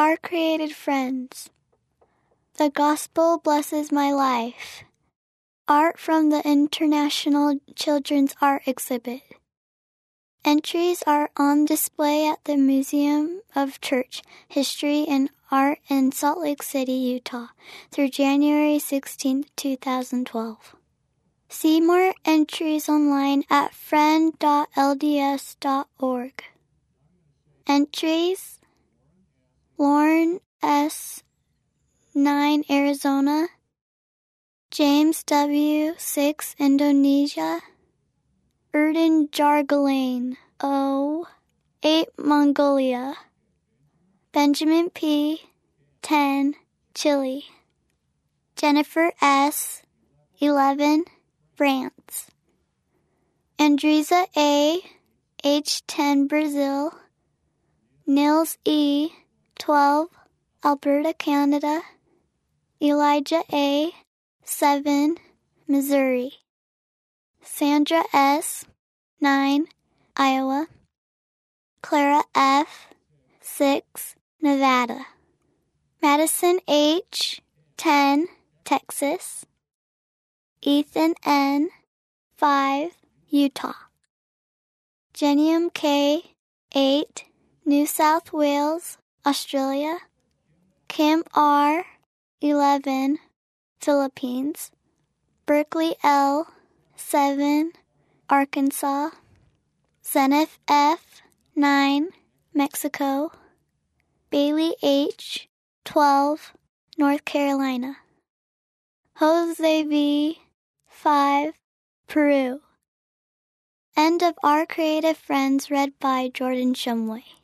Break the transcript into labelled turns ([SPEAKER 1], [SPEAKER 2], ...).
[SPEAKER 1] Our created friends. The gospel blesses my life. Art from the International Children's Art Exhibit. Entries are on display at the Museum of Church History and Art in Salt Lake City, Utah, through January 16, 2012. See more entries online at friend.lds.org. Entries: Lauren S., 9, Arizona; James W., 6, Indonesia; Erden Jargalane, 8, Mongolia; Benjamin P., 10, Chile; Jennifer S., 11, France; Andreza A., age 10, Brazil; Nils E., 12, Alberta, Canada; Elijah A., 7, Missouri; Sandra S., 9, Iowa; Clara F., 6, Nevada; Madison H., 10, Texas; Ethan N., 5, Utah; Jenium K., 8, New South Wales, Australia; Kim R., 11, Philippines; Berkeley L., 7, Arkansas; Zenith F., 9, Mexico; Bailey H., 12, North Carolina; Jose V., 5, Peru. End of Our Creative Friends, read by Jordan Shumway.